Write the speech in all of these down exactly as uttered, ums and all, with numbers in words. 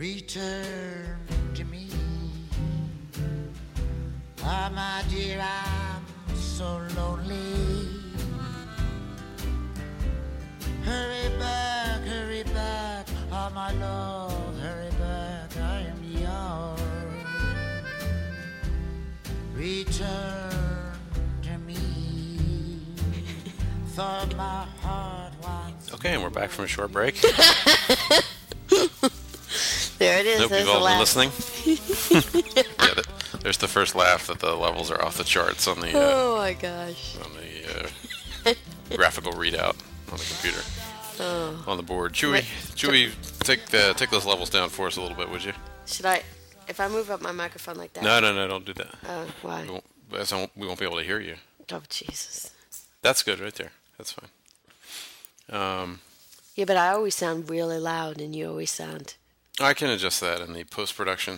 return to me. Ah, my dear, I'm so lonely. Hurry back, hurry back, oh my love, hurry back, I am yours. Return to me, for my heart wants. Okay, and we're back from a short break. There it is. Hope There's you've all the been laugh. listening. Yeah, the, there's the first laugh that the levels are off the charts on the uh, Oh my gosh. on the uh, graphical readout on the computer. Oh. On the board. Chewy, Wait, Chewy, take the take those levels down for us a little bit, would you? Should I, if I move up my microphone like that? No, no, no, don't do that. Oh, why? We won't, that's not- we won't be able to hear you. Oh, Jesus. That's good right there. That's fine. Um, Yeah, but I always sound really loud, and you always sound. I can adjust that in the post-production.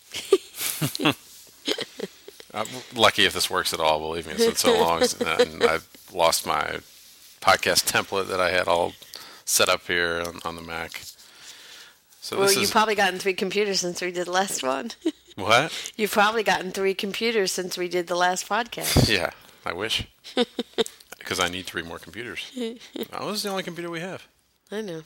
I'm lucky if this works at all, believe me. It's been so long, and I've lost my podcast template that I had all set up here on, on the Mac. So Well, this you've is probably gotten three computers since we did the last one. what? You've probably gotten three computers since we did the last podcast. Yeah, I wish, because I need three more computers. Oh, this is the only computer we have. I know.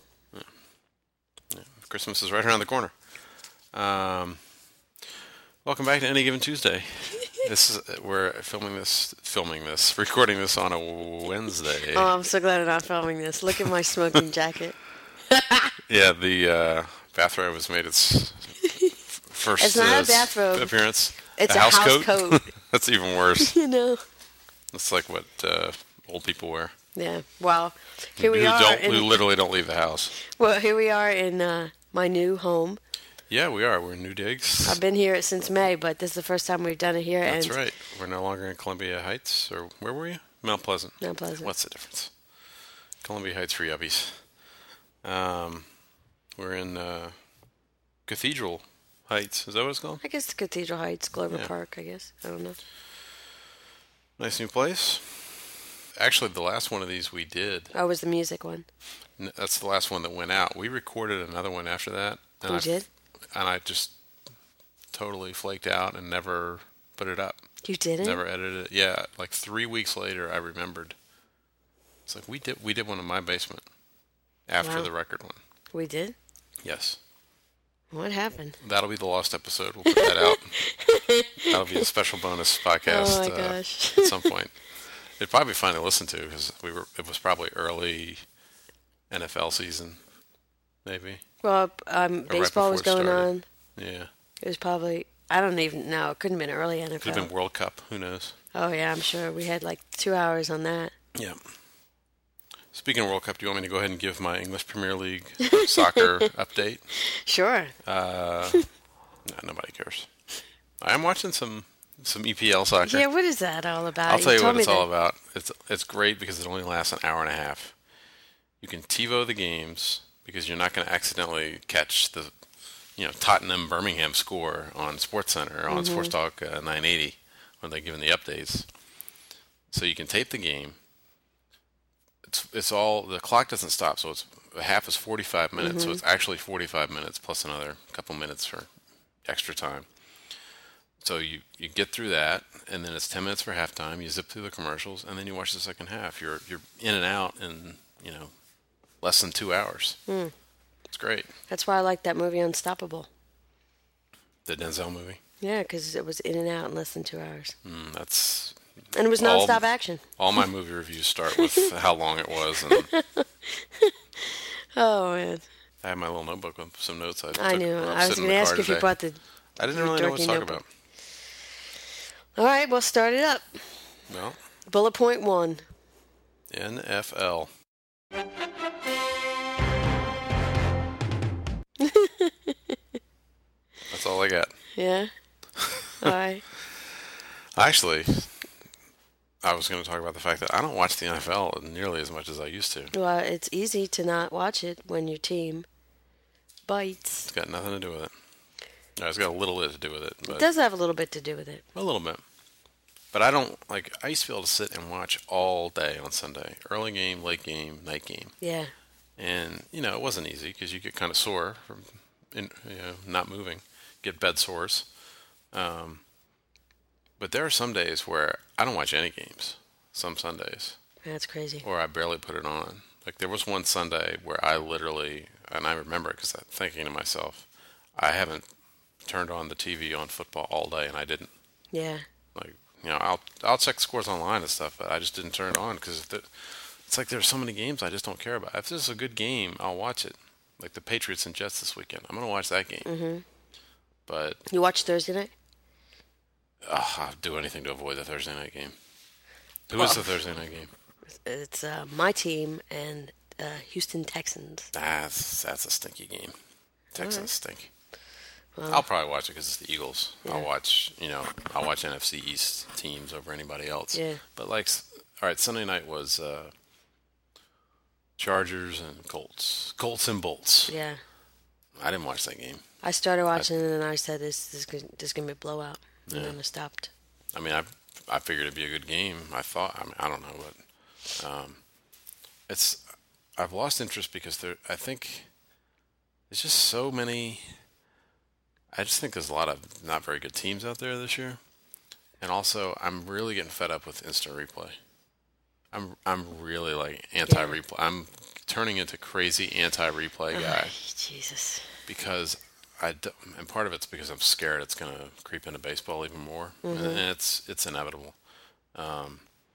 Christmas is right around the corner. Um, welcome back to Any Given Tuesday. This is we're filming this, filming this, recording this on a Wednesday. Oh, I'm so glad I'm not filming this. Look at my smoking jacket. Yeah, the uh, bathrobe has made its f- first It's not uh, a bathrobe. appearance. It's a house coat. coat. That's even worse. You know. It's like what uh, old people wear. Yeah. Well, here we who are. don't, in, who literally don't leave the house. well, here we are in uh, my new home. Yeah, we are. We're in New Digs. I've been here since May, but this is the first time we've done it here. That's and right. We're no longer in Columbia Heights, or where were you? Mount Pleasant. Mount Pleasant. What's the difference? Columbia Heights for yuppies. Um, we're in uh, Cathedral Heights. Is that what it's called? I guess the Cathedral Heights, Glover Yeah. Park, I guess. I don't know. Nice new place. Actually, the last one of these we did. Oh, it was the music one. N- That's the last one that went out. We recorded another one after that. And We I, did? And I just totally flaked out and never put it up. You didn't? Never edited it. Yeah, like three weeks later, I remembered. It's like we did. We did one in my basement after Wow. the record one. We did? Yes, What happened? that'll be the lost episode. We'll put that out. That'll be a special bonus podcast Oh, my uh, gosh. at some point. It'd probably be fun to listen to because we were. It was probably early N F L season, maybe. Well, um, Or right baseball was before it going started. on. Yeah, It was probably, I don't even know. It couldn't have been early N F could L. have been World Cup. Who knows? Oh, yeah, I'm sure. We had like two hours on that. Yeah. Speaking of World Cup, do you want me to go ahead and give my English Premier League soccer update? Sure. Uh, no, nobody cares. I am watching some some E P L soccer. Yeah, what is that all about? I'll tell you told what it's me all that- about. It's it's great because it only lasts an hour and a half. You can TiVo the games because you're not going to accidentally catch the, you know, Tottenham Birmingham score on SportsCenter or on Mm-hmm. Sports Talk uh, nine eighty when they're giving the updates. So you can tape the game. It's it's all the clock doesn't stop, so it's a half is forty-five minutes, Mm-hmm. so it's actually forty-five minutes plus another couple minutes for extra time. So you, you get through that, and then it's ten minutes for halftime. You zip through the commercials, and then you watch the second half. You're you're in and out in, you know, less than two hours. Mm. It's great. That's why I like that movie Unstoppable. The Denzel movie. Yeah, because it was in and out in less than two hours. Mm, that's And it was all- nonstop action. all my movie reviews start with how long it was, and Oh, man. I have my little notebook with some notes. I, I took knew. when I was was sitting going in to the ask car if you today. brought the... I didn't really know what to dorky talk notebook. about. All right, we'll start it up. Well, Bullet point one. N F L. That's all I got. Yeah? All right. Actually, I was going to talk about the fact that I don't watch the N F L nearly as much as I used to. Well, it's easy to not watch it when your team bites. It's got nothing to do with it. No, it's got a little bit to do with it, It but does have a little bit to do with it. a little bit. But I don't, like, I used to be able to sit and watch all day on Sunday. Early game, late game, night game. Yeah. And, you know, it wasn't easy because you get kind of sore from in, you know, not moving, get bed sores. Um, but there are some days where I don't watch any games. Some Sundays, That's crazy. or I barely put it on. Like there was one Sunday where I literally, and I remember it because I'm thinking to myself, I haven't turned on the T V on football all day, and I didn't. Yeah. Like, you know, I'll I'll check scores online and stuff, but I just didn't turn it on because it's like there's so many games I just don't care about. If this is a good game, I'll watch it. Like the Patriots and Jets this weekend, I'm gonna watch that game. Mm-hmm. But You watch Thursday night? uh, I'll do anything to avoid the Thursday night game. Who is the Thursday night game? It's uh, my team and uh, Houston Texans. That's that's a stinky game. Texans Alright. stink. Well, I'll probably watch it because it's the Eagles. Yeah. I'll watch, you know, I'll watch N F C East teams over anybody else. Yeah. But like, all right, Sunday night was uh, Chargers and Colts. Colts and Bolts. yeah. I didn't watch that game. I started watching it and I said this, this is gonna- this is gonna be a blowout, and Yeah. then I stopped. I mean, I I figured it'd be a good game. I thought. I mean, I don't know, but um, it's I've lost interest because there. I think there's just so many. I just think there's a lot of not very good teams out there this year, and also I'm really getting fed up with instant replay. I'm I'm really like anti-replay. I'm turning into crazy anti-replay guy Ay, Jesus. because I d- and part of it's because I'm scared it's going to creep into baseball even more, and it's it's inevitable. Um,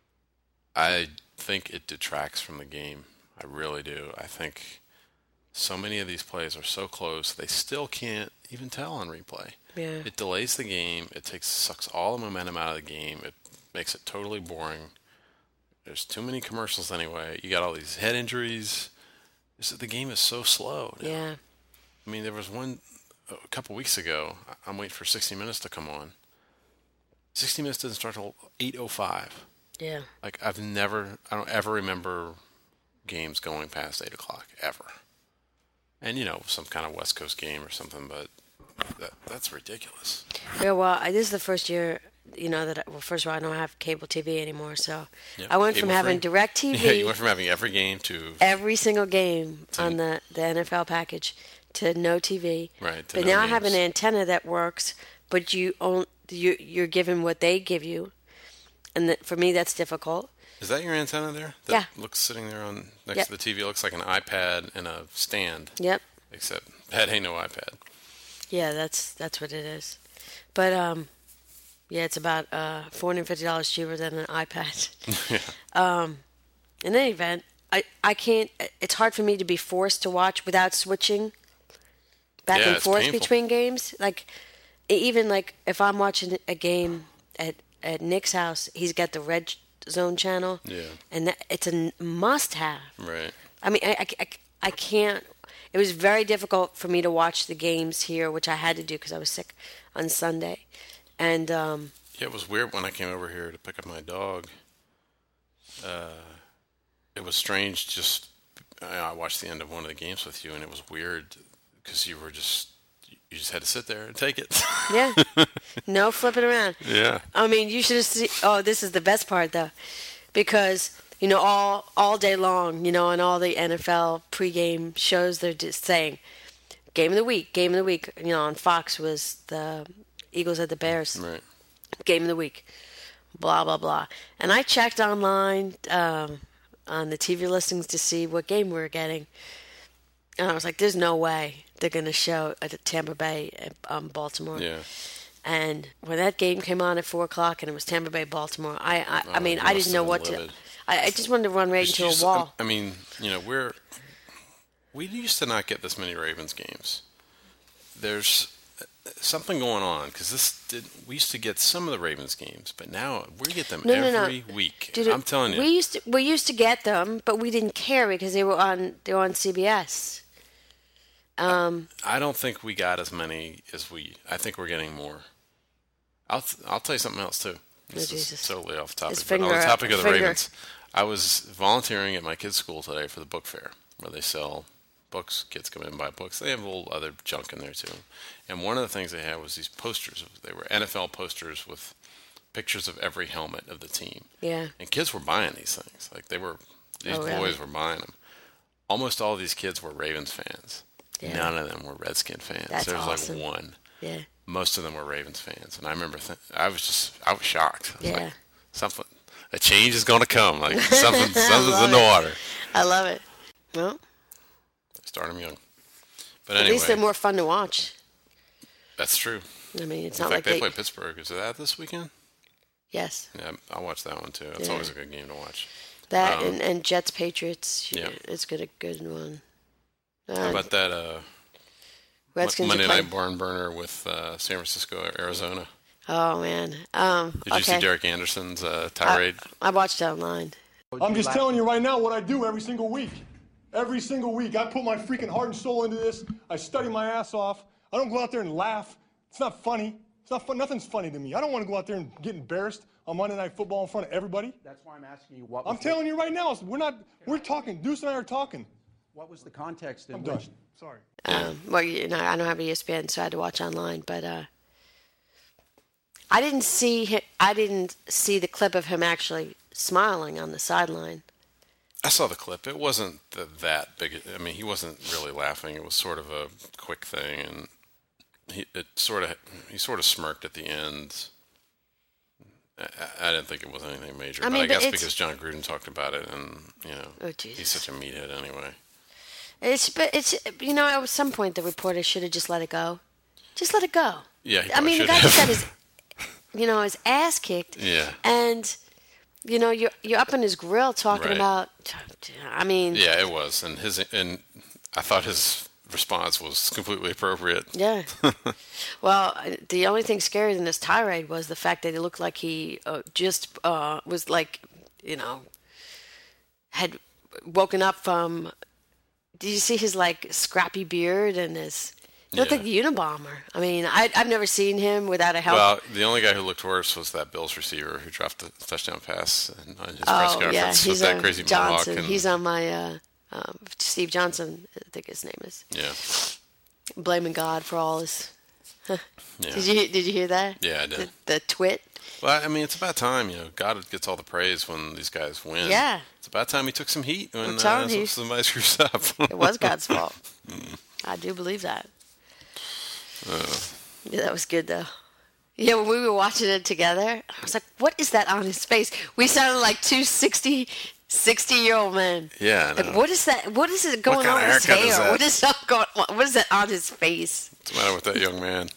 I think it detracts from the game. I really do. I think so many of these plays are so close they still can't even tell on replay. Yeah. It delays the game. It takes sucks all the momentum out of the game. It makes it totally boring. There's too many commercials anyway. You got all these head injuries. This, the game is so slow now. Yeah. I mean, there was one a couple weeks ago. I'm waiting for sixty minutes to come on. sixty minutes doesn't start till eight oh five. Yeah. Like, I've never, I don't ever remember games going past eight o'clock, ever. And, you know, some kind of West Coast game or something, but that that's ridiculous. Yeah. Well, I, this is the first year, you know, that I, well, first of all, I don't have cable T V anymore, so Yeah, I went from cable-free. having direct T V Yeah, you went from having every game to, every single game To- on the, the N F L package to no T V. right, to But no now I have an games. antenna that works, but you own, you you're given what they give you, and that, for me that's difficult. Is that your antenna there? That Yeah. looks sitting there on next Yep. to the T V. It looks like an iPad and a stand, Yep. except that ain't no iPad. Yeah, that's that's what it is. But um, yeah, it's about uh four hundred fifty dollars cheaper than an iPad. Um, in any event, I I can't. It's hard for me to be forced to watch without switching back Yeah, and it's forth painful. between games. Like e- even like if I'm watching a game at at Nick's house, he's got the red zone channel. Yeah. And that, it's a must-have. Right. I mean, I, I, I, I can't. It was very difficult for me to watch the games here, which I had to do because I was sick on Sunday. And um, Yeah, it was weird when I came over here to pick up my dog. Uh, it was strange. Just I I watched the end of one of the games with you, and it was weird because you were just you just had to sit there and take it. yeah, no flipping around. Yeah. I mean, you should have seen. Oh, this is the best part though, because you know all all day long, you know, on all the N F L pregame shows, they're just saying, "Game of the week, game of the week." You know, on Fox was the Eagles at the Bears. Right. Game of the week, blah blah blah. And I checked online um, on the T V listings to see what game we were getting, and I was like, "There's no way they're going to show at Tampa Bay, um, Baltimore." Yeah. And when that game came on at four o'clock and it was Tampa Bay, Baltimore, I I, I Oh, mean you I must didn't know have what been to. livid. I, I just wanted to run right Just into used- a wall. I mean, you know, we're we used to not get this many Ravens games. There's something going on because this did, we used to get some of the Ravens games, but now we get them No, no, no. every week. Dude, I'm telling you, we used to we used to get them, but we didn't care because they were on they were on C B S. Um, I don't think we got as many as we. I think we're getting more. I'll I'll tell you something else too. This is Jesus. totally off topic. His But on finger- the topic of the finger. Ravens, I was volunteering at my kids' school today for the book fair, where they sell books. Kids come in and buy books. They have a little other junk in there too. And one of the things they had was these posters. They were N F L posters with pictures of every helmet of the team. yeah, And kids were buying these things. Like they were, these Oh, boys really? were buying them. Almost all of these kids were Ravens fans. Yeah. None of them were Redskin fans. That's there was awesome. like one. Yeah. Most of them were Ravens fans, and I remember th- I was just I was shocked. I was Yeah. like, something a change is going to come. Like something something's in the it. water. I love it. Well, Start them young. But at anyway, least they're more fun to watch. that's true. I mean, it's In not fact, like they play Pittsburgh. Is that this weekend? Yes. Yeah, I'll watch that one too. It's Yeah. always a good game to watch. That Um, and, and Jets Patriots. yeah. It's good a good one. Uh, How about that uh, Redskins Monday are Night playing- Barn Burner with uh, San Francisco, Arizona? Oh man. Um, Did you okay. see Derek Anderson's uh, I, tirade? I watched it online. I'm just telling you right now what I do every single week. Every single week, I put my freaking heart and soul into this. I study my ass off. I don't go out there and laugh. It's not funny. It's not fun. Nothing's funny to me. I don't want to go out there and get embarrassed on Monday Night Football in front of everybody. That's why I'm asking you what. I'm was the- telling you right now, we're not. We're talking. Deuce and I are talking. What was the context in I'm which? done. Sorry. Um, well, you know, I don't have E S P N, so I had to watch online. But uh, I didn't see hi I didn't see the clip of him actually smiling on the sideline. I saw the clip. It wasn't the, that big. I mean, he wasn't really laughing. It was sort of a quick thing, and he it sort of he sort of smirked at the end. I, I didn't think it was anything major, I but mean, I but guess it's- because John Gruden talked about it, and you know, Oh, he's Jesus. such a meathead anyway. It's but it's you know at some point the reporter should have just let it go, just let it go. Yeah, he I mean the probably guy should just got have. his, you know, his ass kicked. Yeah. And you know you're you're up in his grill talking Right. about. I mean. Yeah, it was, and his and I thought his response was completely appropriate. Yeah. Well, I- the only thing scarier than this tirade was the fact that it looked like he uh, just uh, was like, you know, had woken up from. Did you see his like scrappy beard and his? He looked Yeah. like a Unabomber. I mean, I, I've never seen him without a helmet. Well, the only guy who looked worse was that Bills receiver who dropped the touchdown pass in- on his press oh conference yeah, with he's that on crazy mohawk. Johnson. And, He's on my uh, um, Steve Johnson. I think his name is. yeah, Blaming God for all his. yeah. Did you Did you hear that? Yeah, I did. The, the twit. Well, I mean, it's about time, you know. God gets all the praise when these guys win. Yeah. It's about time he took some heat when I'm telling uh, you. somebody screws up. It was God's fault. I do believe that. Uh. Yeah, that was good though. Yeah, when we were watching it together, I was like, "What is that on his face?" We sounded like two sixty, sixty-year-old men. Yeah, I Like, know. what is that? What is it going kind on of with his haircut is hair? that? What is that going? What is that on his face? What's the matter with that young man?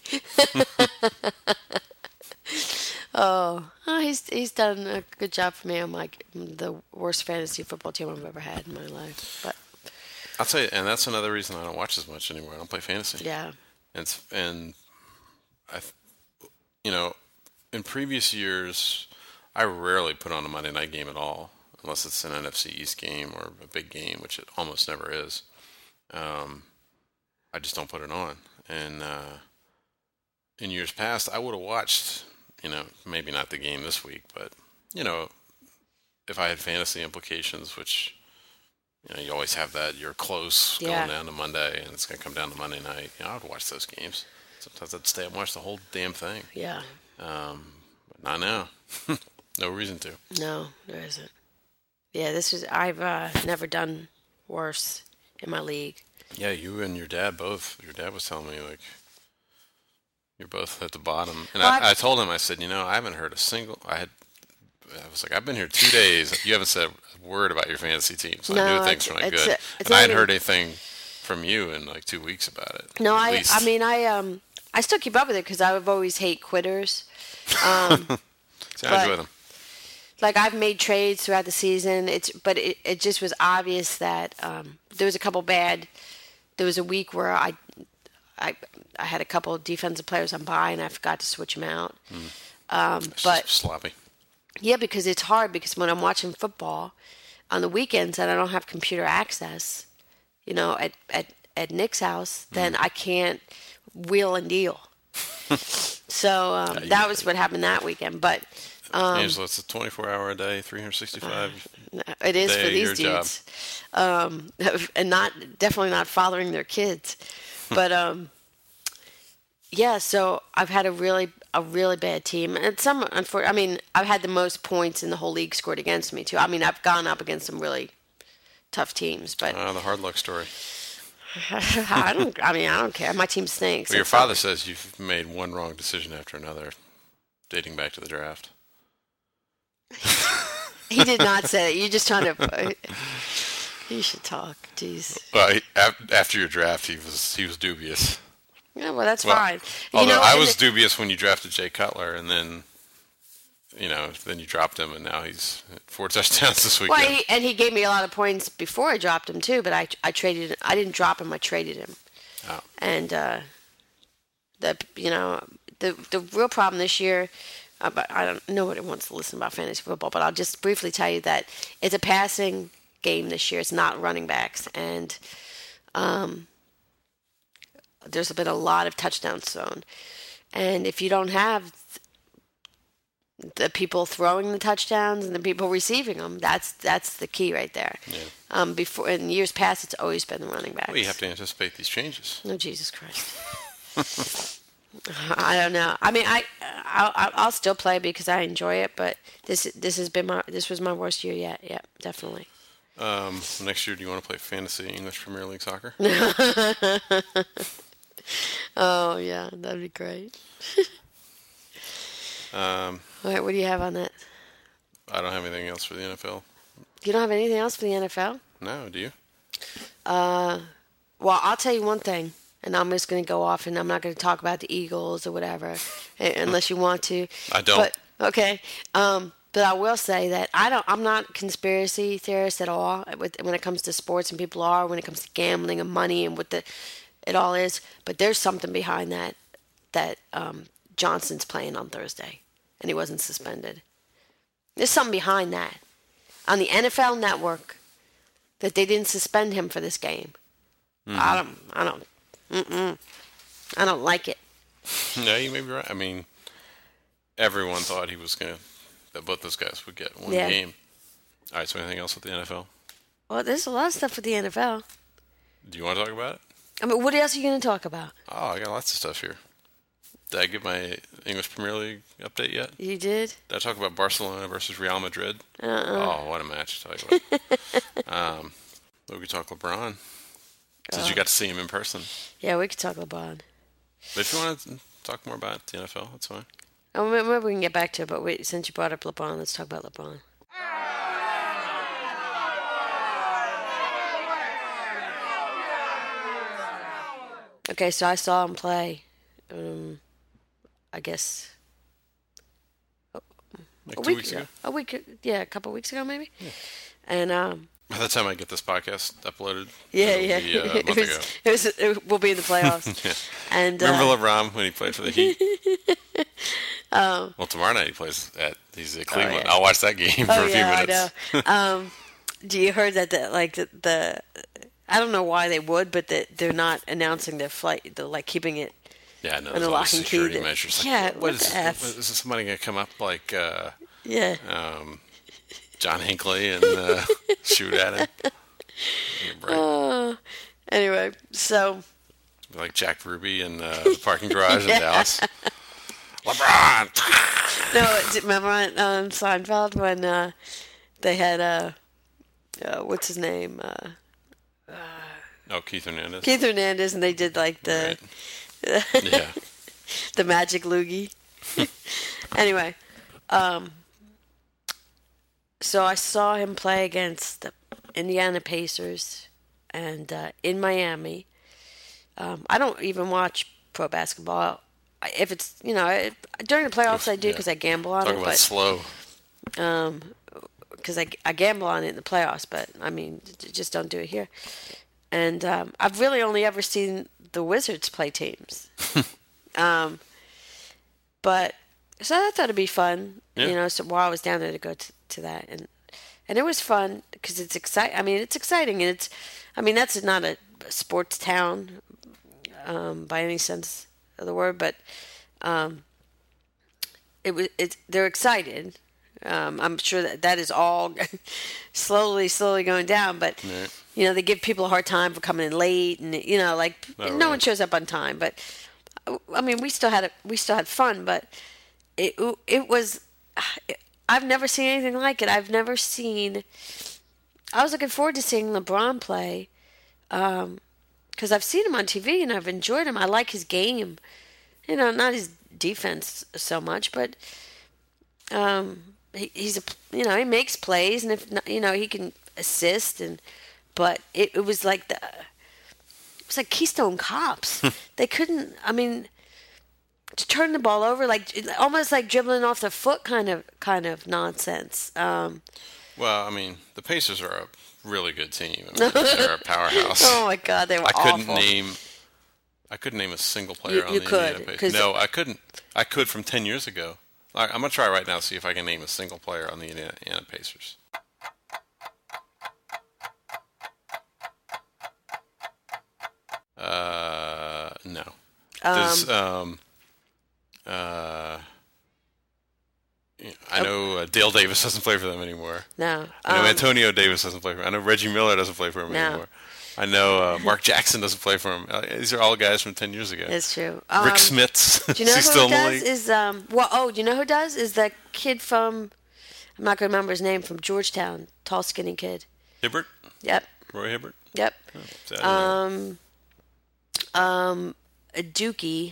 Oh, oh, he's he's done a good job for me on my the worst fantasy football team I've ever had in my life. But I'll tell you, and that's another reason I don't watch as much anymore. I don't play fantasy. yeah, And, it's, and I, th- you know, in previous years, I rarely put on a Monday night game at all, unless it's an N F C East game or a big game, which it almost never is. Um, I just don't put it on. And uh, in years past, I would have watched, you know, maybe not the game this week, but, you know, if I had fantasy implications, which, you know, you always have that, you're close Yeah. going down to Monday, and it's going to come down to Monday night. You know, I would watch those games. Sometimes I'd stay and watch the whole damn thing. yeah. Um, but not now. No reason to. No, there isn't. Yeah, this is. I've uh, never done worse in my league. Yeah, you and your dad both. Your dad was telling me, like, you're both at the bottom. And Well, I, I've- I told him, I said, you know, I haven't heard a single. I had. I was like, I've been here two days. You haven't said a word about your fantasy team, so I No, knew things it's- were not it's good. a- it's and I not hadn't even- heard anything from you in like two weeks about it. No, at I. least. I mean, I um, I still keep up with it because I've always hate quitters. Um, See, I but- enjoy them. like I've made trades throughout the season. It's but it, it just was obvious that um, there was a couple bad. There was a week where I, I, I had a couple of defensive players on bye and I forgot to switch them out. Um, It's but just sloppy. yeah, because it's hard because when I'm watching football on the weekends and I don't have computer access, you know, at at, at Nick's house, then I can't wheel and deal. So um, Yeah, you- that was what happened that weekend. But um, Angela, it's a twenty-four hour a day, three hundred sixty-five. it is for Day, these your job. dudes, um, and not definitely not fathering their kids. But um, yeah, so I've had a really a really bad team, and some unfor- I mean, I've had the most points in the whole league scored against me too. I mean, I've gone up against some really tough teams, but Uh, the hard luck story. I don't. I mean, I don't care. My team stinks. Well, your That's all. father says you've made one wrong decision after another, dating back to the draft. He did not say it. You're just trying to. You should talk. Jeez. Well, he, af- after your draft, he was he was dubious. Yeah, well, that's Well, fine. You Although know, I and was it- dubious when you drafted Jay Cutler, and then, you know, then you dropped him, and now he's four touchdowns this weekend. Well, he, and he gave me a lot of points before I dropped him too. But I, I traded. I didn't drop him. I traded him. Oh. And uh, the you know the the real problem this year. Uh, but I don't nobody wants to listen about fantasy football. But I'll just briefly tell you that it's a passing game this year. It's not running backs, and um, there's been a lot of touchdowns thrown. And if you don't have the people throwing the touchdowns and the people receiving them, that's that's the key right there. Yeah. Um, before in years past, it's always been the running backs. Well, you have to anticipate these changes. Oh, Jesus Christ. I don't know. I mean, I I'll, I'll still play because I enjoy it, but this this has been my this was my worst year yet. Yep, definitely. Um, next year, do you want to play fantasy English Premier League soccer? Oh yeah, that'd be great. um, All right, what do you have on that? I don't have anything else for the N F L. You don't have anything else for the N F L? No, do you? Uh, well, I'll tell you one thing, and I'm just going to go off, and I'm not going to talk about the Eagles or whatever, eh, unless you want to. I don't. But, okay. Um, but I will say that I don't. I'm not a conspiracy theorist at all with, when it comes to sports, and people are when it comes to gambling and money and what the it all is. But there's something behind that that um, Johnson's playing on Thursday, and he wasn't suspended. There's something behind that on the N F L Network that they didn't suspend him for this game. Mm-hmm. I don't. I don't. Mm-mm. I don't like it. No, you may be right. I mean, everyone thought he was going to, that both those guys would get one Yeah. game. All right, so anything else with the N F L? Well, there's a lot of stuff with the N F L. Do you want to talk about it? I mean, what else are you going to talk about? Oh, I got lots of stuff here. Did I give my English Premier League update yet? You did? Did I talk about Barcelona versus Real Madrid? Uh-uh. Oh, what a match! Tell you what. um, we could talk LeBron since you got to see him in person. Yeah, we could talk LeBron. But if you want to talk more about the N F L, that's fine. Oh, maybe we can get back to it, but wait, since you brought up LeBron, let's talk about LeBron. Okay, so I saw him play, um, I guess, Like a two week weeks ago. ago. A week, yeah, a couple weeks ago maybe. And um, By the time I get this podcast uploaded, yeah, it'll yeah, be, uh, a it month was, ago. it was, it will be in the playoffs. Yeah. And Remember uh, LeBron when he played for the Heat? um, Well, tomorrow night he plays at he's at Cleveland. yeah. I'll watch that game for oh a few yeah, minutes. I know. um, do you heard that the like the, the I don't know why they would, but that they're not announcing their flight. They're like keeping it. Yeah, I know. And There's the all lock these and key security that- measures. Like, yeah, what what is, the F? what, is somebody going to come up like uh, Yeah. um, John Hinckley and uh, shoot at him? Give me a break. Uh, anyway, so Like Jack Ruby in uh, the parking garage Yeah. in Dallas. LeBron! no, d- remember on um, Seinfeld when uh, they had uh, uh, what's his name, uh, Oh, Keith Hernandez. Keith Hernandez, and they did like the Right. Yeah. the magic loogie. Anyway, um, so I saw him play against the Indiana Pacers and uh, in Miami. Um, I don't even watch pro basketball. I- If it's, you know, it, during the playoffs I do Yeah. because I gamble on Talk it, about but slow. um, because I, I gamble on it in the playoffs, but I mean, j- just don't do it here. And um, I've really only ever seen the Wizards play teams. um, but so I thought it'd be fun, Yeah. you know. So while I was down there to go to, to that, and and it was fun because it's exciting. I mean, it's exciting, and it's, I mean, that's not a sports town um, by any sense of the word, but um, it was. It's they're excited. Um, I'm sure that that is all slowly, slowly going down. But Right. you know, they give people a hard time for coming in late, and you know, like Oh, no right. one shows up on time. But I mean, we still had a, we still had fun. But it it was. I've never seen anything like it. I've never seen. I was looking forward to seeing LeBron play, because because I've seen him on T V and I've enjoyed him. I like his game. You know, not his defense so much, but um, he, he's a you know he makes plays, and if not, you know he can assist, and but it, it was like the it was like Keystone Cops. They couldn't. I mean, to turn the ball over like almost like dribbling off the foot kind of kind of nonsense. Um, Well, I mean, the Pacers are a really good team. I mean, they're a powerhouse. oh my God, they were I couldn't awful. name. I couldn't name a single player You- on you the could, Indiana 'cause- Pacers. No, I couldn't. I could from ten years ago. I, I'm gonna try right now to see if I can name a single player on the Indiana Pacers. Uh, no. Does um, uh, yeah, I know uh, Dale Davis doesn't play for them anymore. No, I know um, Antonio Davis doesn't play for him. I know Reggie Miller doesn't play for him No. anymore. I know uh, Mark Jackson doesn't play for him. Uh, these are all guys from ten years ago. it's true. Um, Rick Smits. Do you know Is he who still in the does? league? Is um well oh, do you know who does? Is the kid from I'm not gonna remember his name from Georgetown, tall skinny kid. Hibbert? Yep. Roy Hibbert? Yep. Oh, so I don't know. Um um a Dookie.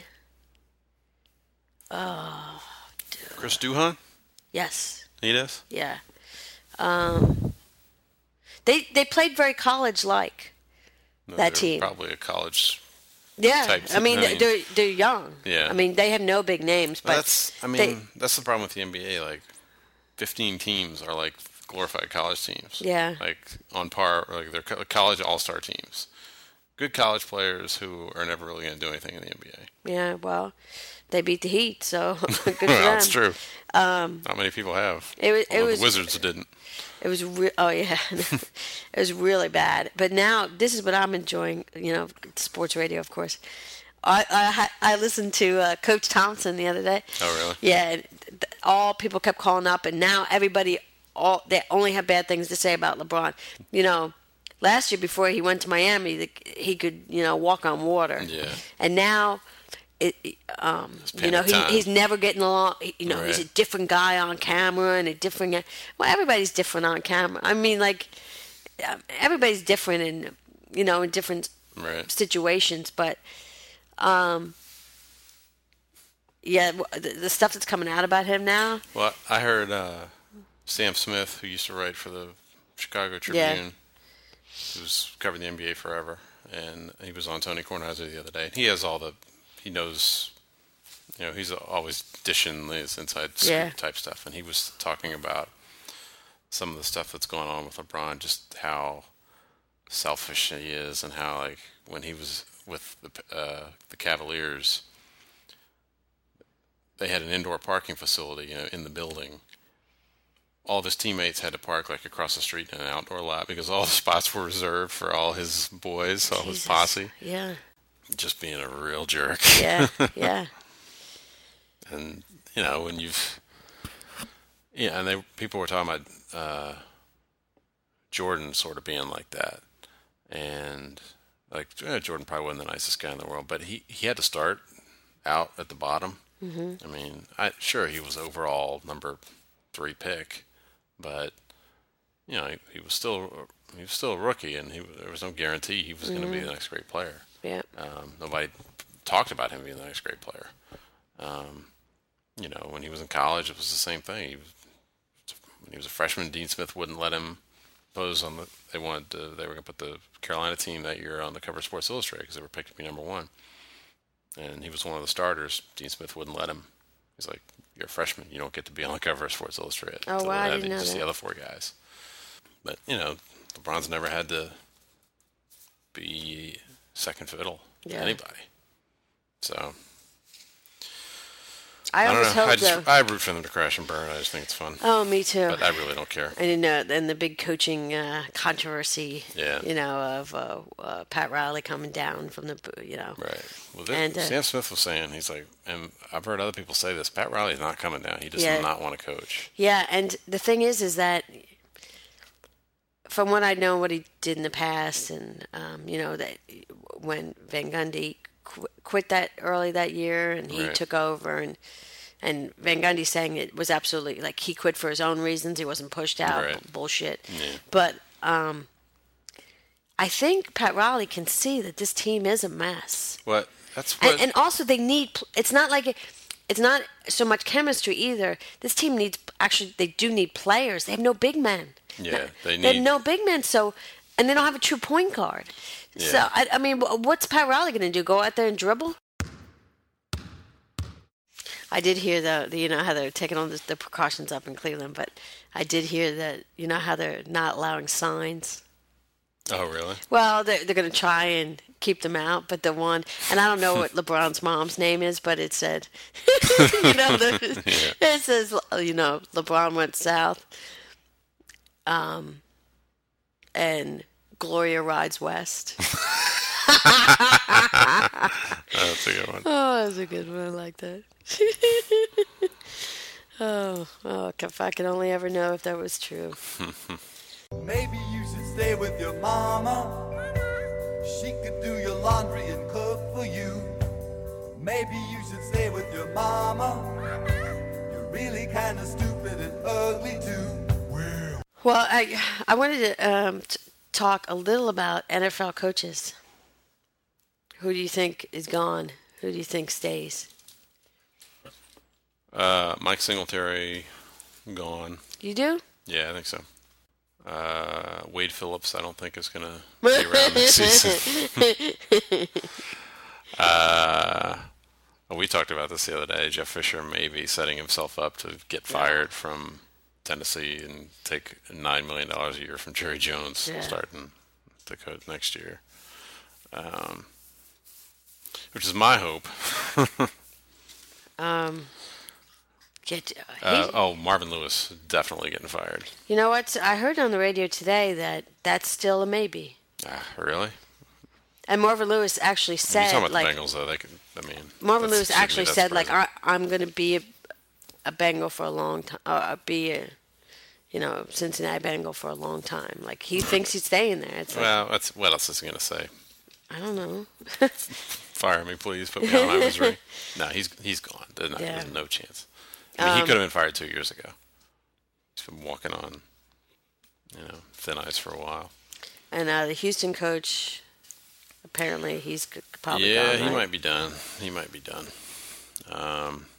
Chris Duhon? Yes. He does? Yeah. Um they they played very college like. No, That they're team. Probably a college. Yeah. Type I mean, I mean- they're they're young. Yeah. I mean, they have no big names, but But that's, I mean, they- that's the problem with the N B A. Like, fifteen teams are like glorified college teams. Yeah. Like, on par, like, they're co- college all-star teams. Good college players who are never really going to do anything in the N B A. yeah, well, they beat the Heat, so good for them. Well, that's true. Um, Not many people have. It was- it Although was- the Wizards didn't. It was re- oh yeah, it was really bad. But now this is what I'm enjoying. You know, sports radio, of course. I I, I listened to uh, Coach Thompson the other day. Oh, really? Yeah, and th- all people kept calling up, and now everybody all they only have bad things to say about LeBron. You know, last year before he went to Miami, the, he could you know walk on water. Yeah. And now. It, it, um, you know, panic he, time. he's never getting along. You know, he's a Right. different guy on camera and a different. guy- Well, everybody's different on camera. I mean, like um, everybody's different in you know in different Right. situations. But um, yeah, w- the, the stuff that's coming out about him now. Well, I heard uh, Sam Smith, who used to write for the Chicago Tribune, who's covered the N B A forever, and he was on Tony Kornheiser the other day. He has all the, he knows, you know, he's always dishing his inside scoop Yeah. type stuff, and he was talking about some of the stuff that's going on with LeBron, just how selfish he is, and how like when he was with the uh, the Cavaliers, they had an indoor parking facility, you know, in the building. All of his teammates had to park like across the street in an outdoor lot because all the spots were reserved for all his boys, all his Jesus. posse. Yeah, Just being a real jerk. yeah, yeah, And you know when you've, yeah, and they people were talking about uh, Jordan sort of being like that, and like eh, Jordan probably wasn't the nicest guy in the world, but he he had to start out at the bottom. Mm-hmm. I mean, I sure he was overall number three pick, but you know he, he was still he was still a rookie, and he there was no guarantee he was going to be the next great player. yeah. Um, nobody talked about him being the next great player. Um, you know, when he was in college, it was the same thing. He was, when he was a freshman, Dean Smith wouldn't let him pose on the. They wanted to, they were going to put the Carolina team that year on the cover of Sports Illustrated because they were picked to be number one. And he was one of the starters. Dean Smith wouldn't let him. He's like, "You're a freshman. You don't get to be on the cover of Sports Illustrated." Oh, So wow, I that- didn't know just that. the other four guys. But you know, LeBron's never had to be second fiddle to Yeah. anybody. I So I don't always know. hope I just though. I root for them to crash and burn. I just think it's fun, Oh, me too. but I really don't care. I didn't know. And the big coaching uh, controversy, Yeah. you know, of uh, uh, Pat Riley coming down from the, you know. Right. Well, there, And, uh, Sam Smith was saying he's like, and I've heard other people say this. Pat Riley's not coming down. He does Yeah. not want to coach. Yeah, and the thing is, is that from what I know, what he did in the past, and um, you know that when Van Gundy qu- quit that early that year, and he Right. took over, and and Van Gundy saying it was absolutely like he quit for his own reasons. He wasn't pushed out. Right. Bullshit. Yeah. But um, I think Pat Riley can see that this team is a mess. What? That's what. And, and also, they need. pl- It's not like it, it's not so much chemistry either. This team needs actually. They do need players. They have no big men. Yeah, they They have need- no big men. So, and they don't have a true point guard. So, Yeah. I, I mean, wh- what's Pat Riley going to do? Go out there and dribble? I did hear the, the you know how they're taking all the, the precautions up in Cleveland, but I did hear that you know how they're not allowing signs. oh, really? Well, they're, they're going to try and keep them out, but the one, and I don't know what LeBron's mom's name is, but it said, you know, the, it says, you know, LeBron went south, um, and Gloria rides west. That's a good one. Oh, that's a good one. I like that. oh, oh, if I could only ever know if that was true. Maybe you should stay with your mama. She could do your laundry and cook for you. Maybe you should stay with your mama. You're really kind of stupid and ugly too. Well, Well, I I wanted to um, t- talk a little about N F L coaches. Who do you think is gone? Who do you think stays? Uh, Mike Singletary, gone. You do? Yeah, I think so. Uh, Wade Phillips, I don't think is going to be around this season. uh, we talked about this the other day. Jeff Fisher may be setting himself up to get fired from Tennessee and take nine million dollars a year from Jerry Jones Yeah. starting the coach next year. Um, which is my hope. Um, get, Uh, he's- oh, Marvin Lewis definitely getting fired. you know what? I heard on the radio today that that's still a maybe. Ah, really? And Marvin Lewis actually You're said, talking about like, the Bengals, though. They could, I mean, Marvin that's- Lewis shouldn't be actually that said, like, surprising. I, I'm going to be a, a Bengal for a long time, uh, be a, you know, Cincinnati Bengal for a long time. Like, he thinks he's staying there. It's like, Well, that's, what else is he going to say? I don't know. Fire me, please. Put me on my misery. No, he's he's gone. There's, not, Yeah. there's no chance. I mean, he Um, could have been fired two years ago. He's been walking on, you know, thin ice for a while. And uh, the Houston coach, apparently he's g- probably yeah, gone, he right? might be done. He might be done. Um,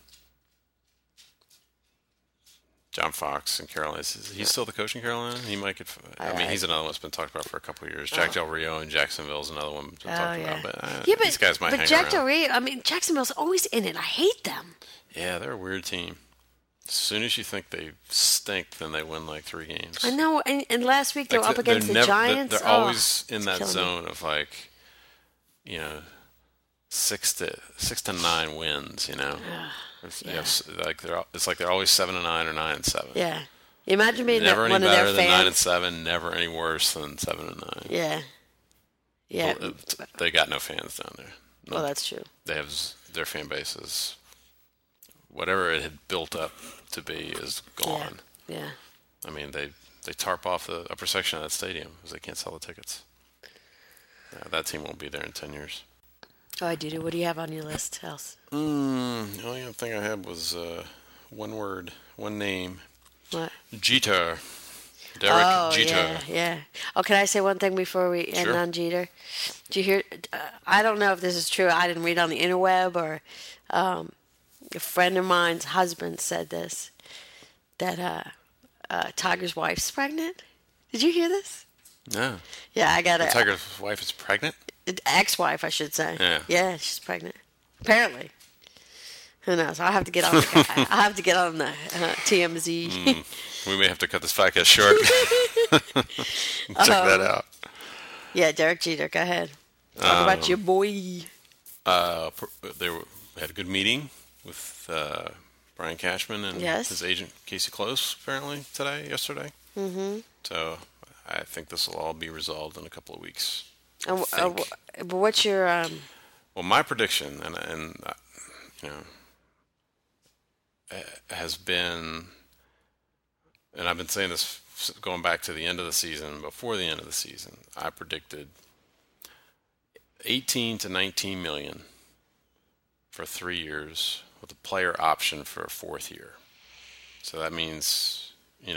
John Fox in Carolina. Is he still the coach in Carolina? He might get. I mean, I- he's another one that's been talked about for a couple of years. Jack Oh. Del Rio in Jacksonville is another one that's been Oh, talked yeah. about. But, uh, yeah, but, these guys might but hang Jack Del around. Rio, I mean, Jacksonville's always in it. I hate them. Yeah, they're a weird team. As soon as you think they stink, then they win like three games. I know, and, and last week they were Like, up they're against the never- they're- Giants. They're, Oh, always in it's that killing me. zone of like, you know, six to six to nine wins. You know, It's- you yeah. have s- like they're al- it's like they're always seven and nine or nine and seven. Yeah. Imagine being Never that, any one of better their than nine and fans. seven. Never any worse than seven and nine. Yeah. Yeah. Well, it- they got no fans down there. No, Well, that's true. they have z- their fan base is whatever it had built up to be is gone. Yeah. Yeah. I mean, they they tarp off the upper section of that stadium because they can't sell the tickets. Yeah, that team won't be there in ten years. Oh, I do. What do you have on your list, else? Mm, the only thing I had was uh, one word, one name. What? Jeter. Derek oh, Jeter. yeah, yeah. Oh, can I say one thing before we end Sure. on Jeter? Did you hear? Uh, I don't know if this is true. I didn't read on the interweb, or um, a friend of mine's husband said this, that uh, uh, Tiger's wife's pregnant. Did you hear this? No. Yeah, I got The a Tiger's wife is pregnant? ex-wife, I should say. Yeah. Yeah, she's pregnant. Apparently. Who knows? I'll have to get on. The, I'll have to get on the uh, T M Z. Mm. We may have to cut this podcast short. Check that out. Yeah, Derek Jeter. Go ahead. Talk about Um, your boy. Uh, pr- they were, had a good meeting with uh, Brian Cashman and Yes. his agent Casey Close apparently today, yesterday. Mm-hmm. So I think this will all be resolved in a couple of weeks. Uh, uh, think. wh- but what's your um? Well, my prediction, and and uh, you know, uh, has been, and I've been saying this s- going back to the end of the season, before the end of the season, I predicted eighteen to nineteen million for three years with a player option for a fourth year. So that means, you know,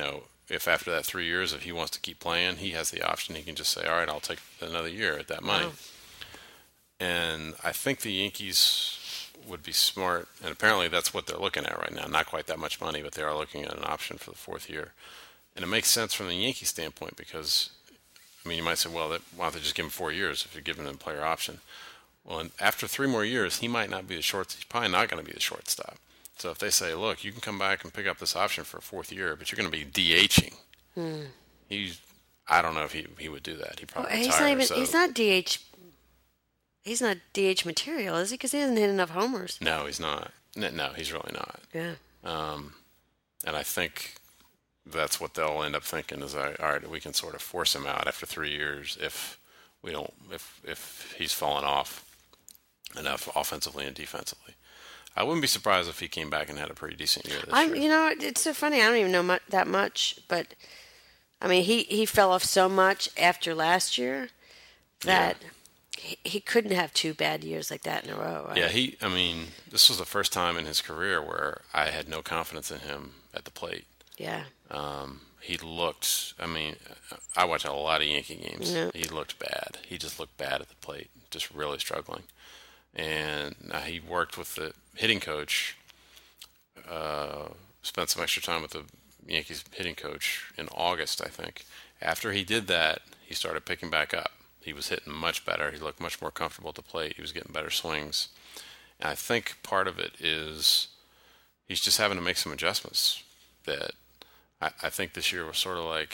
if after that three years, if he wants to keep playing, he has the option. He can just say, all right, I'll take another year at that money. Wow. And I think the Yankees would be smart, and apparently that's what they're looking at right now. Not quite that much money, but they are looking at an option for the fourth year. And it makes sense from the Yankee standpoint because, I mean, you might say, well, that, why don't they just give him four years if you're giving him a player option? Well, and after three more years, he might not be the short. He's probably not going to be the shortstop. So if they say, look, you can come back and pick up this option for a fourth year, but you're going to be DHing. Hmm. He's, I don't know if he he would do that. He Well, probably he's retire, not even. so. He's not D H. He's not D H material, is he? Because he hasn't hit enough homers. No, he's not. No, no, he's really not. Yeah. Um, and I think that's what they'll end up thinking is, all right, we can sort of force him out after three years if we don't, if if he's fallen off enough offensively and defensively. I wouldn't be surprised if he came back and had a pretty decent year this I'm. year. You know, it's so funny. I don't even know mu- that much, but I mean, he he fell off so much after last year that. Yeah. He, he couldn't have two bad years like that in a row, right? Yeah, he. I mean, this was the first time in his career where I had no confidence in him at the plate. Yeah. Um, he looked. I mean, I watched a lot of Yankee games. Yeah. He looked bad. He just looked bad at the plate, just really struggling. And uh, he worked with the hitting coach. Uh, spent some extra time with the Yankees hitting coach in August, I think. After he did that, he started picking back up. He was hitting much better. He looked much more comfortable at the plate. He was getting better swings. And I think part of it is he's just having to make some adjustments that I, I think this year was sort of like,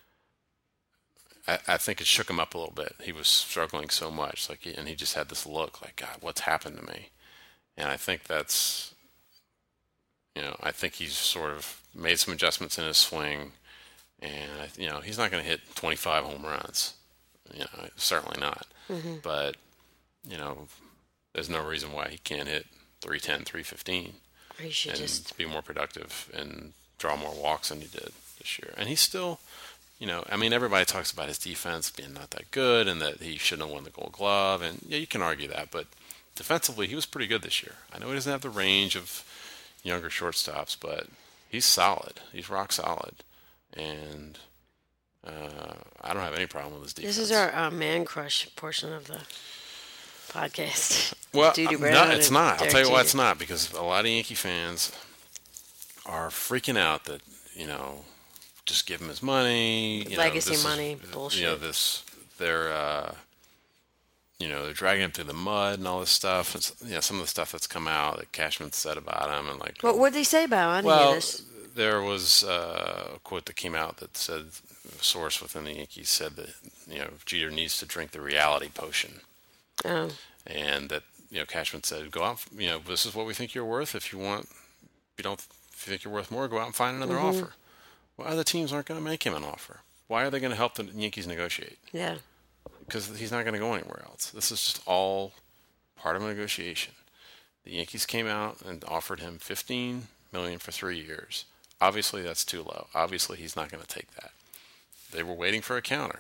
I, I think it shook him up a little bit. He was struggling so much, like, and he just had this look like, God, what's happened to me? And I think that's, you know, I think he's sort of made some adjustments in his swing. And, you know, he's not going to hit twenty-five home runs. You know, certainly not. Mm-hmm. But, you know, there's no reason why he can't hit three ten, three fifteen He should and just. be more productive and draw more walks than he did this year. And he's still, you know, I mean, everybody talks about his defense being not that good and that he shouldn't have won the Gold Glove. And, yeah, you can argue that. But defensively, he was pretty good this year. I know he doesn't have the range of younger shortstops, but he's solid. He's rock solid. And uh, I don't have any problem with his defense. This is our uh, man crush portion of the podcast. Well, Duty uh, Brown no, it's and not. I'll Derek tell you why Jeter. it's not. Because a lot of Yankee fans are freaking out that, you know, just give him his money. You Legacy know, this money, is, bullshit. You know, this, they're, uh, you know, they're dragging him through the mud and all this stuff. It's, you know, some of the stuff that's come out that Cashman said about him and like. What what did they say about him? I didn't Well, hear this. there was uh, a quote that came out that said, a source within the Yankees said that, you know, Jeter needs to drink the reality potion. Oh. And that, you know, Cashman said, go out, you know, this is what we think you're worth. If you want, if you don't, if you think you're worth more, go out and find another Mm-hmm. offer. Well, other teams aren't going to make him an offer. Why are they going to help the Yankees negotiate? Yeah. Because he's not going to go anywhere else. This is just all part of a negotiation. The Yankees came out and offered him fifteen million dollars for three years. Obviously, that's too low. Obviously, he's not going to take that. They were waiting for a counter.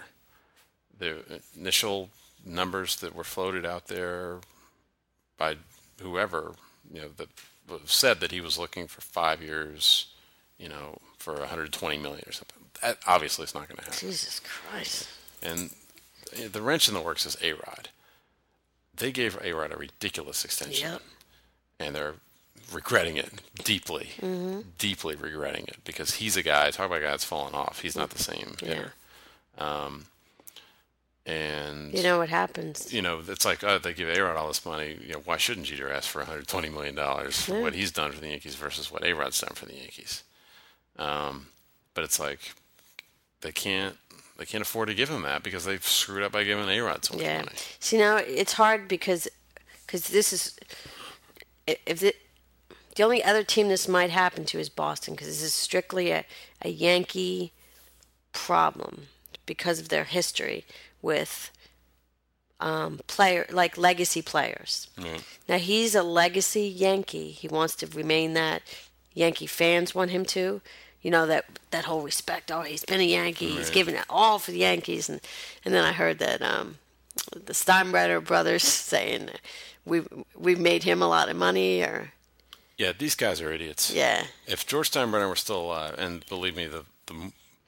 The initial numbers that were floated out there by whoever, you know, that said that he was looking for five years, you know, for one hundred twenty million dollars or something. That, obviously, it's not going to happen. Jesus Christ. And the wrench in the works is A-Rod. They gave A-Rod a ridiculous extension. Yep. And they're regretting it deeply, Mm-hmm. deeply regretting it because he's a guy, talk about a guy that's fallen off. He's not the same Yeah. hitter. Um, and, You know what happens? you know, it's like, oh, they give A-Rod all this money. You know, why shouldn't Jeter ask for one hundred twenty million dollars for Yeah. what he's done for the Yankees versus what A-Rod's done for the Yankees? Um, but it's like they can't they can't afford to give him that because they've screwed up by giving A-Rod so much Yeah. money. See, now it's hard because cause this is if the the only other team this might happen to is Boston because this is strictly a, a Yankee problem because of their history with um, player like legacy players. Mm. Now he's a legacy Yankee. He wants to remain that. Yankee fans want him to. You know, that that whole respect. Oh, he's been a Yankee. He's Right. given it all for the Yankees. And and then I heard that um, the Steinbrenner brothers saying we've we've made him a lot of money. Or Yeah, these guys are idiots. yeah, If George Steinbrenner were still alive, and believe me, the, the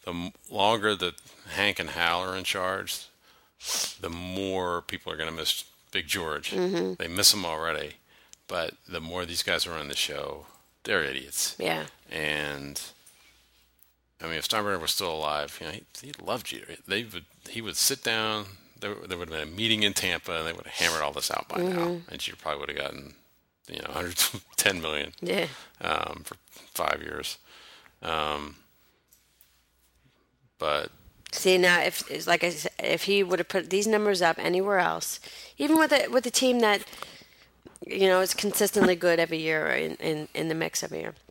the m- longer that Hank and Hal are in charge, the more people are going to miss Big George. Mm-hmm. They miss him already, but the more these guys are on the show, they're idiots. Yeah. And I mean, if Steinbrenner was still alive, you know, he, he loved Jeter. They would, he would sit down. There, there would have been a meeting in Tampa, and they would have hammered all this out by Mm-hmm. now, and Jeter probably would have gotten, you know, one hundred ten million Yeah. um, for five years. Um, but See now, if it's like I said, if he would have put these numbers up anywhere else, even with a with a team that you know is consistently good every year in, in, in the mix every year,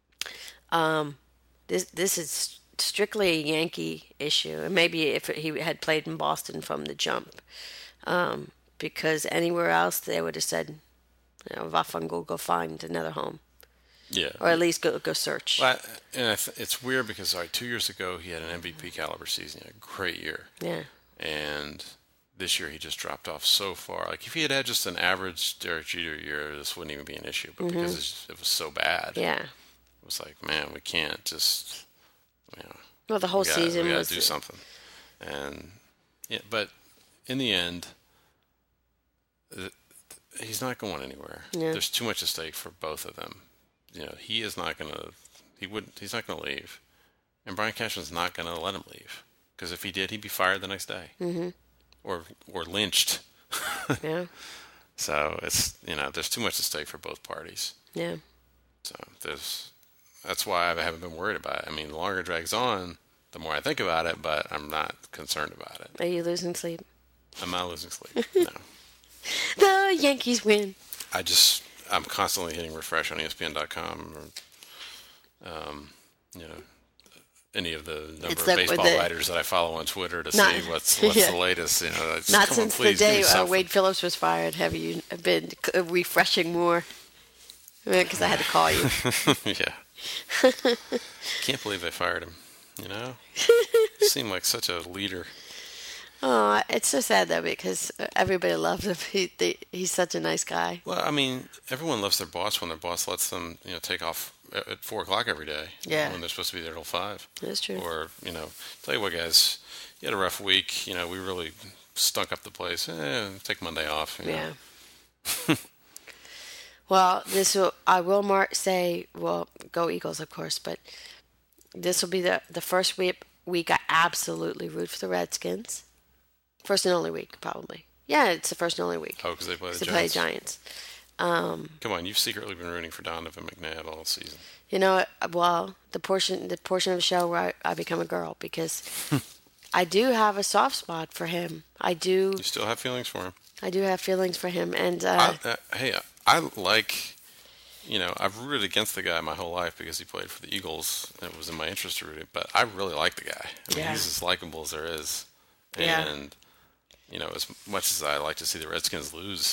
um, this this is strictly a Yankee issue, and maybe if he had played in Boston from the jump, um, because anywhere else they would have said, you know, Vafango, go find another home, yeah, or at least go go search. Well, I- and I th- it's weird because all right, two years ago he had an M V P caliber season, he had a great year, Yeah, and this year he just dropped off so far. Like if he had had just an average Derek Jeter year, this wouldn't even be an issue. But because it's, it was so bad, yeah. it was like, man, we can't just, you know, Well, the whole we gotta, season we gotta was do something. And yeah, but in the end, th- he's not going anywhere. Yeah. There's too much at stake for both of them. You know, he is not going to. He would. He's not going to leave, and Brian Cashman's not going to let him leave because if he did, he'd be fired the next day, mm-hmm. or or lynched. yeah, So it's you know, there's too much at stake for both parties. yeah. So there's. That's why I haven't been worried about it. I mean, the longer it drags on, the more I think about it, but I'm not concerned about it. Are you losing sleep? I'm not losing sleep. No. The Yankees win. I just, I'm constantly hitting refresh on E S P N dot com or, um, you know, any of the number It's of like with baseball the- writers that I follow on Twitter to Not- see what's what's yeah. the latest. You know, it's, Not come on, since the please, give me day uh, something. Wade Phillips was fired have you been c- refreshing more? Because I had to call you. Yeah. Can't believe they fired him. You know, seemed like such a leader. Oh, it's so sad though because everybody loves him. He, they, he's such a nice guy. Well, I mean, everyone loves their boss when their boss lets them, you know, take off at at four o'clock every day. Yeah. When they're supposed to be there till five. That's true. Or, you know, tell you what, guys, you had a rough week. You know, we really stunk up the place. Eh, take Monday off. You know. Yeah. Well, this will I will mark say well go Eagles of course, but this will be the the first week week I absolutely root for the Redskins. First and only week probably. Yeah, it's the first and only week. Oh, because they play the They Giants. play Giants. Come on, you've secretly been rooting for Donovan McNabb all season. You know, well, the portion the portion of the show where I, I become a girl because I do have a soft spot for him. I do. You still have feelings for him. I do have feelings for him, and uh, I, uh, hey, I like, you know, I've rooted against the guy my whole life because he played for the Eagles. And it was in my interest to root him, but I really like the guy. I mean, Yeah. he's as likable as there is. Yeah. And, you know, as much as I like to see the Redskins lose,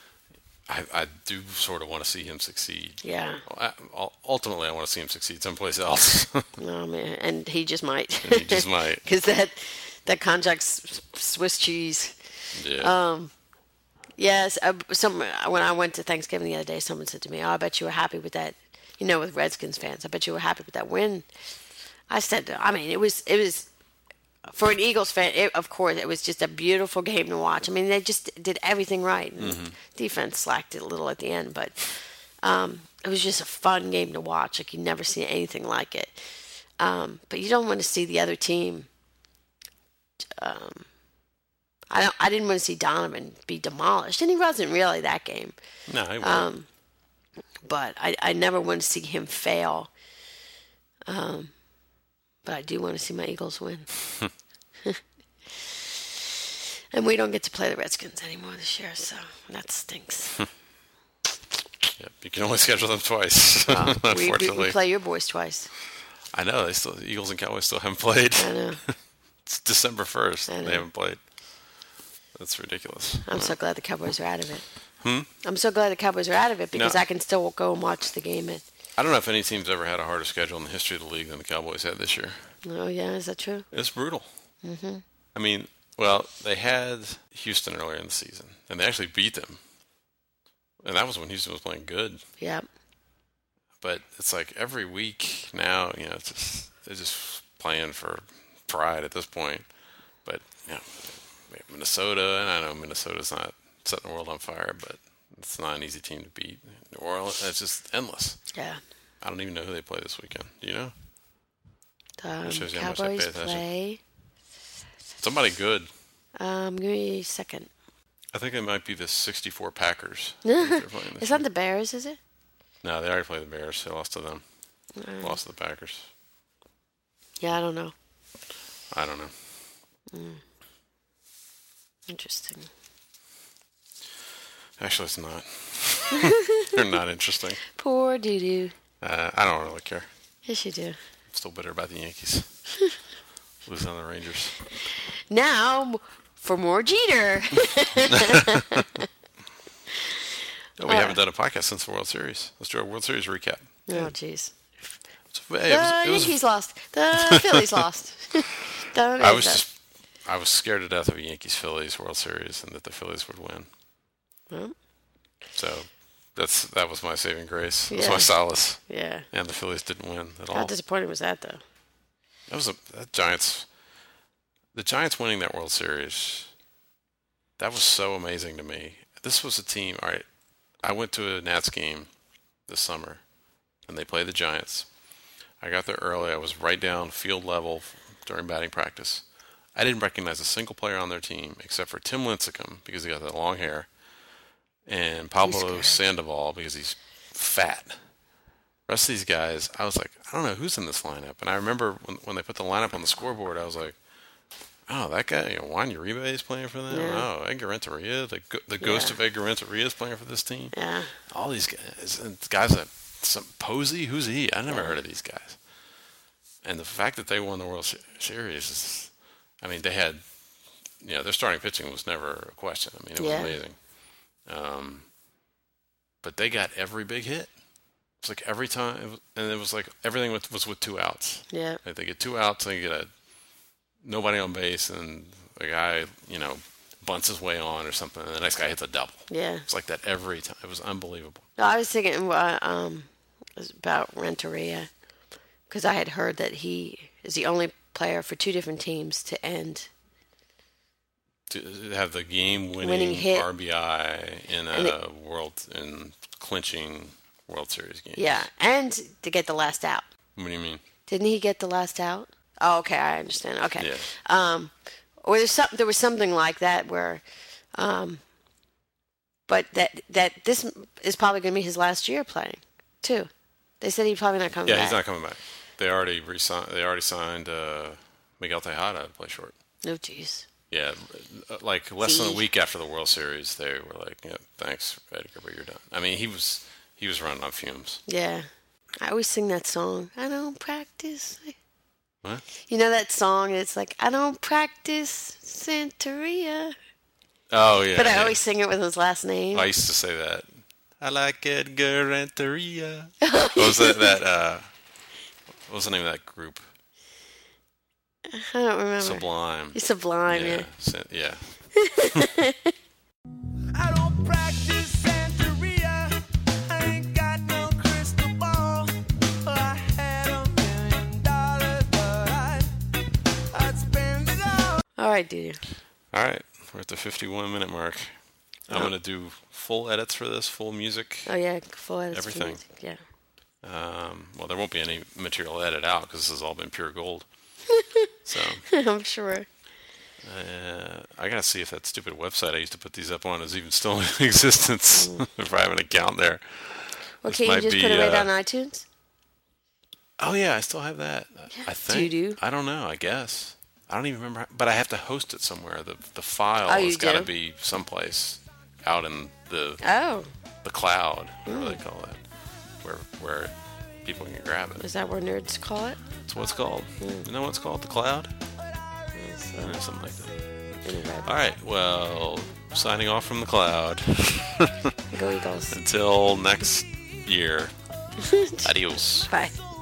I, I do sort of want to see him succeed. yeah, Well, I, ultimately, I want to see him succeed someplace else. no man, and he just might. And he just might. because that that contract's Swiss cheese. yeah. Um, Yes, uh, some when I went to Thanksgiving the other day, someone said to me, "Oh, I bet you were happy with that." You know, with Redskins fans, I bet you were happy with that win. I said, I mean, it was it was for an Eagles fan. It, of course, it was just a beautiful game to watch. I mean, they just did everything right. And Mm-hmm. Defense slacked it a little at the end, but um, it was just a fun game to watch. Like you never see anything like it. Um, but you don't want to see the other team. Um, I don't. I didn't want to see Donovan be demolished, and he wasn't really that game. no, he won't. Um, but I, I never want to see him fail. Um, but I do want to see my Eagles win. And we don't get to play the Redskins anymore this year, so that stinks. Yep, you can only schedule them twice, we, we, unfortunately. we play your boys twice. I know, they still, the Eagles and Cowboys still haven't played. I know. It's December first. I know. They haven't played. That's ridiculous. I'm so glad the Cowboys are out of it. Hmm? I'm so glad the Cowboys are out of it because No. I can still go and watch the game. At, I don't know if any team's ever had a harder schedule in the history of the league than the Cowboys had this year. oh, yeah, is that true? It's brutal. Mm-hmm. I mean, well, they had Houston earlier in the season, and they actually beat them. And that was when Houston was playing good. Yeah. But it's like every week now, you know, it's just, they just playing for pride at this point. But you know, we have Minnesota, and I know Minnesota's not setting the world on fire, but it's not an easy team to beat. New Orleans, it's just endless. Yeah. I don't even know who they play this weekend. Do you know? Um, shows you how much I Cowboys pay attention. play. Somebody good. Um, give me a second. I think it might be the sixty-four Packers. I think they're playing this It's not year. the Bears, is it? No, they already played the Bears. They lost to them. Mm. Lost to the Packers. Yeah, I don't know. I don't know. Interesting. Actually, it's not. They're not interesting. Poor doo-doo. Uh, I don't really care. Yes, you do. I'm still bitter about the Yankees. Losing on the Rangers. Now, for more Jeter. No, we haven't done a podcast since the World Series. Let's do a World Series recap. Oh, jeez. So, hey, The it was- it was- Yankees lost. The Phillies lost. Don't I was that. just, I was scared to death of a Yankees Phillies World Series and that the Phillies would win. Well, So that's that was my saving grace. It was Yeah. my solace. yeah. And the Phillies didn't win at How all. disappointing was that, though? That was a that Giants. The Giants winning that World Series. That was so amazing to me. This was a team. All right, I went to a Nats game this summer, and they played the Giants. I got there early. I was right down field level during batting practice. I didn't recognize a single player on their team except for Tim Lincecum because he got that long hair, and Pablo He's Sandoval because he's fat. The rest of these guys, I was like, I don't know who's in this lineup. And I remember when, when they put the lineup on the scoreboard, I was like, oh, that guy, you know, Juan Uribe is playing for them. Yeah. Oh, Edgar Renteria, the go- the ghost Yeah. of Edgar Renteria is playing for this team. Yeah. All these guys, and guys that some Posey, who's he? I never heard of these guys. And the fact that they won the World Se- Series is, I mean, they had, you know, their starting pitching was never a question. I mean, it was Yeah. amazing. Um, but they got every big hit. It's like every time, it was, and it was like everything was, was with two outs. Yeah. Like they get two outs, they get a nobody on base, and the guy, you know, bunts his way on or something, and the next guy hits a double. Yeah. It's like that every time. It was unbelievable. No, I was thinking uh, um, it was about Renteria because I had heard that he is the only player for two different teams to end. To have the game-winning Winning hit. R B I in And a world in clinching World Series game. Yeah, and to get the last out. What do you mean? Didn't he get the last out? Oh, okay, I understand. Okay. Yeah. Um, or there's some, there was something like that where, um, but that that this is probably going to be his last year playing, too. They said he's probably not coming Yeah, back. he's not coming back. They already re-signed. They already signed uh, Miguel Tejada to play short. No, jeez. Yeah, like less than a See? week after the World Series, they were like, "Yeah, thanks, Edgar, but you're done." I mean, he was he was running on fumes. Yeah. I always sing that song. I don't practice. What? You know that song? It's like, I don't practice Santeria. Oh yeah. But I yeah. always sing it with his last name. I used to say that. I like Edgar Renteria. What was that? That uh, what was the name of that group? I don't remember. Sublime. He's Sublime, yeah. Sa- yeah. I don't practice Santeria. I ain't got no crystal ball. I had a million dollars, but I'd, I'd spend it all. All right, dude. All right, we're at the fifty-one minute mark. I'm Oh. gonna do full edits for this, full music. Oh, yeah. Full edits for Everything. music, Yeah. Um, well, there won't be any material edited out because this has all been pure gold. So I'm sure. uh, I gotta see if that stupid website I used to put these up on is even still in existence. If I have an account there. Well, This can't you might just be, put it right uh, on iTunes? Oh yeah, I still have that. I think. do you do? I don't know. I guess. I don't even remember. How, but I have to host it somewhere. The the file Oh, you has got to do? be someplace out in the Oh. the cloud. What do they call that? Where where people can grab it. Is that what nerds call it? That's what it's called. Hmm. You know what it's called? The cloud? It's, Yeah, uh, something like that. in the red. All right. Well, signing off from the cloud. Go Eagles. Until next year. Adios. Bye.